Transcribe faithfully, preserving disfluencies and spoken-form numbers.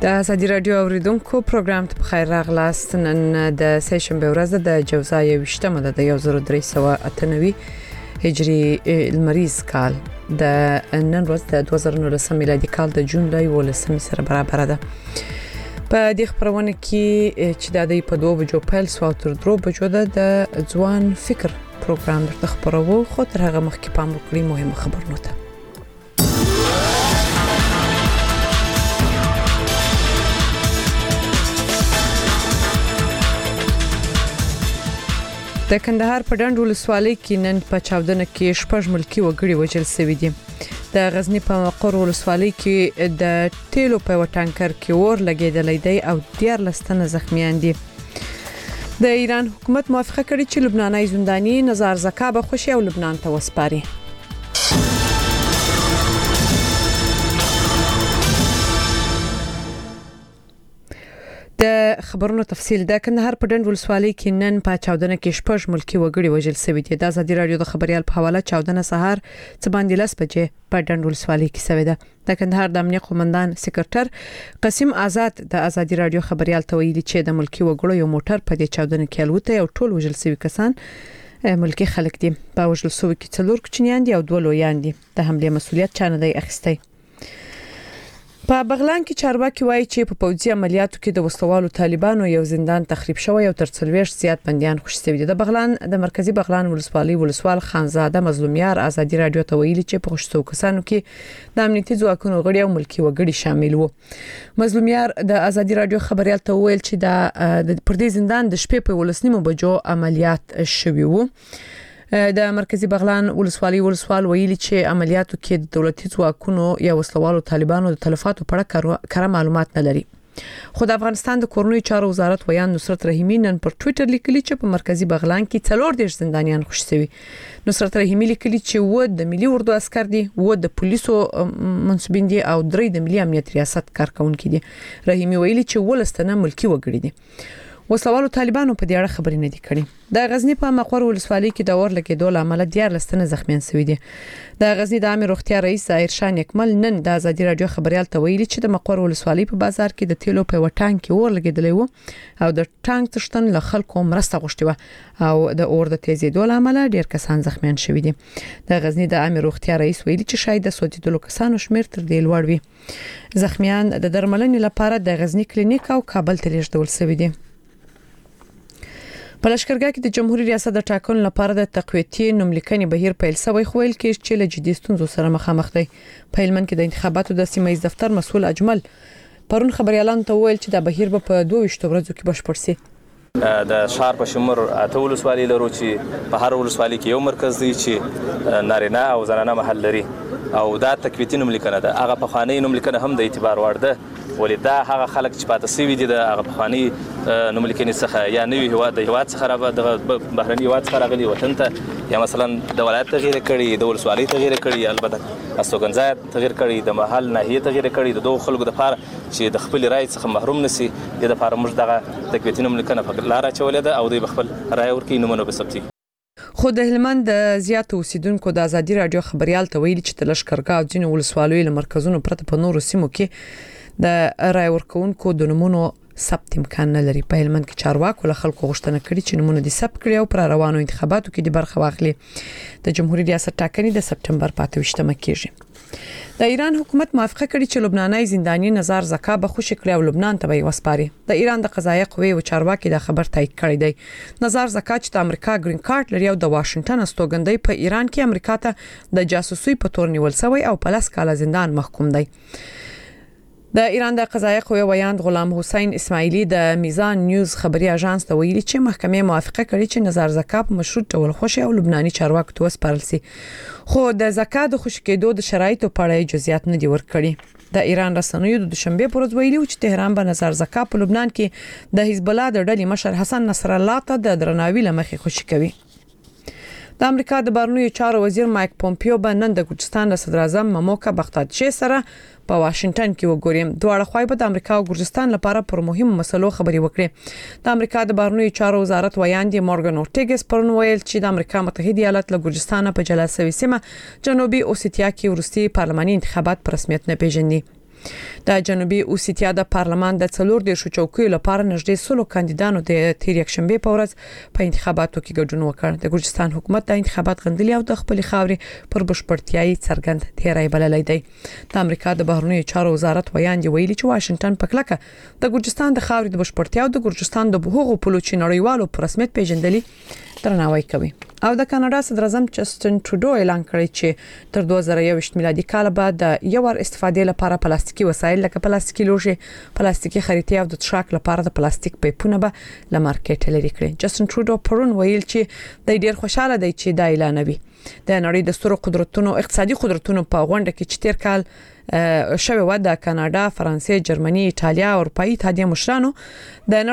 د ازادي رادیو اوریدونکو پروګرام ته بخیر راغلاست. نن د سهشنبه ورځ د جوزا یوشتمه د یو زر درې سوه اته نوي هجری المریز کال د نن ورځ د دوه زره نولسم میلادي کال د جون د یولسمې سره برابر ده. په دې خبرونه کې چې د دې په دوه بجو پیل سو تر درو بجو د ځوان فکر پروګرام درته خبرو، خو تر هغه مخکې پام وکړئ مهمه خبرونه ته. د کندهار په ډنډ ولسوالۍ کې نن په چاودنه کې شپږ ملکی وګړي وژل شوي دي. د غزنی په مقر ولسوالۍ کې د تیلو په وټانکر کې اور لګیدلی دی او دیارلس تنه زخمیان دي. د ایران حکومت موافقه کړې چې لبناني زنداني نزار زکا به خوشي او لبنان ته وسپاري. د خبرونو تفصیل. د کندهار په ډنډ ولسوالۍ کې نن په چاودنه کې شپږ ملکی وګړي وژل شوي دي. د ازادي رادیو د خبريال په حواله چاودنه سهار څه باندې لس بجې په ډنډ ولسوالۍ کې شوې ده. د کندهار د امنیت قومندان سکرټر قاسم آزاد د ازادي رادیو خبريال ته ویلي چې د ملکی وګړو یو موټر په دې چاودنه کې الوته او ټول وژل شوي کسان ملکی خلک دي. په وژل شوي کې څلور کوچنیان دي او دوه لویان دي. د حمله مسؤلیت چا نه دی اخیستی. په بغلان کې چارواکي وایي چې په پوځي عملیاتو کې د وسلوالو طالبانو یو زندان تخریب شوی او تر څلوېښت زیات بنديان خوشي شوي دي. د بغلان د مرکزی بغلان ولسوالۍ ولسوال خانزاده مظلومیار ازادي رادیو ته ویلي چې په خوشتو کسانو کې د امنیتي ځواکونو غړي او ملکی وګړي شامل وو. مظلومیار د ازادي رادیو خبريال ته ویل چې د پر دې زندان د شپې په ولسنیمو بجو عملیات شوي وو. د مرکزی بغلان ولسوالۍ ولسوال ویلي چې عملیاتو کې د دولتي ځواکونو یا وسلوالو طالبانو د تلفاتو په اړه کره معلومات نه لري. خو د افغانستان د کورنیو چارو وزارت ویان نصرت رحیمی نن پر ټوئیټر لیکلی چې په مرکزی بغلان کې څلور دیش زندانیان خوشي شوي. نصرت رحیمی لیکلی چې و د ملي اردو عسكر دي، و د پولیسو منسوبین دي او درې د ملي امنیت ریاست کارکونکي دي. رحیمی ویلي چې ولستنه ملکی وګړي دي. وسلوالو طالبانو په دې اړه خبرې نه دي کړې. د غزنی په مقر ولسوالۍ کې د اور لګیدو لامل دیارلس تنه زخمیان شوي دي. د غزنی د عامه روغتیا رئیس ظاهر شاه نیکمل نن د ازادي رادیو خبريال ته ویلي چې د مقر ولسوالۍ په بازار کې د تیلو په وټانک کې اور لګیدلی وو او د ټانک تشتن له خلکو مرسته غوښتي و او د اور د تیزیدو لامل ډیر کسان زخمیان شوي دي. د غزنی د عامه روغتیا رئیس ویلي چې شاید د سوځیدلو کسانو شمیر تر دې لوړ وي. زخمیان د درملنې لپاره د غزنی کلینیک او کابل ته لیږدول شوي دي. په لشکرګاه کې د جمهوریت ریاست د ټاکنو لپاره د تقویتي نوملیکنې بهیر پیل شوی، خو ویل کېږي چې له جدي ستونزو سره مخامخ دی. په هلمند کې د انتخاباتو د سیمه ایز دفتر مسؤل اجمل پرون خبريالانو ته ویل چې د بهیر به په دوه ویشت ورځو کې بشپړ شي. د شهر په شمول اته ولسوالۍ لرو چې په هر ولسوالۍ کې یو مرکز دی چې نارینه او زنانه محل لري او دا تقویتي نوملیکنه ده. هغه په خوانی نوملیکنه هم د اعتبار وړ ده، ولې دا هغه خلک چې پاتې شوي دي د هغه په خوانی نوملیکنې څخه یا نوی هیواد د هیواد څخه را د بهرني هیواد څخه راغلي وطن ته، یا مثلا د ولایت تغییر کړي، د ولسوالۍ تغییر کړي، البته استوګنځای تغییر کړي، د محل ناحیه تغییر کړي. د دوه خلکو د لپاره چې د خپل رائے څخه محروم نشي، د لپاره موږ دغه تقویتي نوملیکنه په لار اچولې ده او دوی خپل رائے ورکړي نومونه به ثبتي. خو د هلمند د زیاتو اوسیدونکو د ازادي رادیو خبريال ته ویلي چې د لشکرګاه او ځینو ولسوالیو له مرکزونو پرته په نورو سیمو کې د رائے ورکونکو د نومونو ثبت امکان نه لري. په هلمند کې چارواکو له خلکو غوښتنه کړې چې نومونه دې ثبت کړي او پر روانو انتخاباتو کې د برخه واخلي. د جمهوریت ریاست ټاکنې د سپټمبر په اته ویشتمه کېږي. د ایران حکومت موافقه کړې چې لبناني زنداني نزار زکا به خوشي کړي او لبنان ته به وسپاري. د ایران د قضایه قوې او چارواکي دا خبر تایید کړی دی. نزار زکا چې د امریکا گرین کارت لري او د واشنگټن استوګندۍ په ایران کې امریکا ته د جاسوسي په تور نیول شوی او په لاس کاله زندان محکوم دی. د ایران د قضایه قوې ویاند غلام حسین اسماعیلی د میزان نیوز خبري اژانس ته ویلي چې محکمه موافقه کړې چې نزار زکا په مشروط ډول خوشي او لبناني چارواکو ته وسپارل شي، خو د زکا د خوشي کېدو د شرایطو په اړه جزئیات نه دي ورکړي. د ایران رسنیو د دوشنبه پر ورځ ویلي چې تهران به نزار زکا په لبنان کې د حزب الله د ډلې مشر حسن نصر الله ته د درناوي لمخې خوشي کوي. د امریکا د بهرنیو چارو وزیر مایک پومپیو به نن د ګرجستان د صدر اعظم مموکا بختادچی سره په واشنگټن کې وګوري. دواړه خواې به د امریکا او ګرجستان لپاره پر مهمو مسلو خبري وکړي. د امریکا د بهرنیو چارو وزارت ویاند مورګن اورټیګس پرون ویل چې د امریکا متحده ایالات له ګرجستان په جلا شوې سیمه جنوبي اوسیتیا کې ورستي پارلماني انتخابات په رسمیت نه پیژني. د جنوبي اوسیتیا د پارلمان د څلور دیرشو چوکیو لپاره نږدې سلو کاندیدانو د تیر یکشنبه په ورځ په انتخاباتو کې ګډون وکړ. د ګرجستان حکومت د انتخابات غندلي او د خپل خاورې پر بشپړتیاي څرګند تیری بللی دی. د امریکا د بهرنیو چارو وزارت ویاندې ویلي چې واشنگټن په کلکه د ګرجستان د خاورې د بشپړتیا او د ګرجستان د حقوقو پلوچ نړیوالو پر رسمیت پیژندلي درناوی کوي. او د کاناډا صدر اعظم جسټن ټروډو اعلان کړی چې تر دوه زره یوویشت میلادي کال بعد د یو ور استفادې لپاره پلاستیکي وسایل لکه پلاستیکي لوښي، پلاستیکي خریطې او د څښاک لپاره د پلاستیک پیپونه به له مارکیټ لري کړي. جسټن ټروډو پرون ویل چې د ډیر خوشاله دی چې دا اعلانوي. د نړۍ د سترو قدرتونو اقتصادي قدرتونو په غونډه کې چې تیر کال شوه و د کاناډا، فرانسې، جرمني، ایتالیا او اروپאי اتحادیه مشرانو د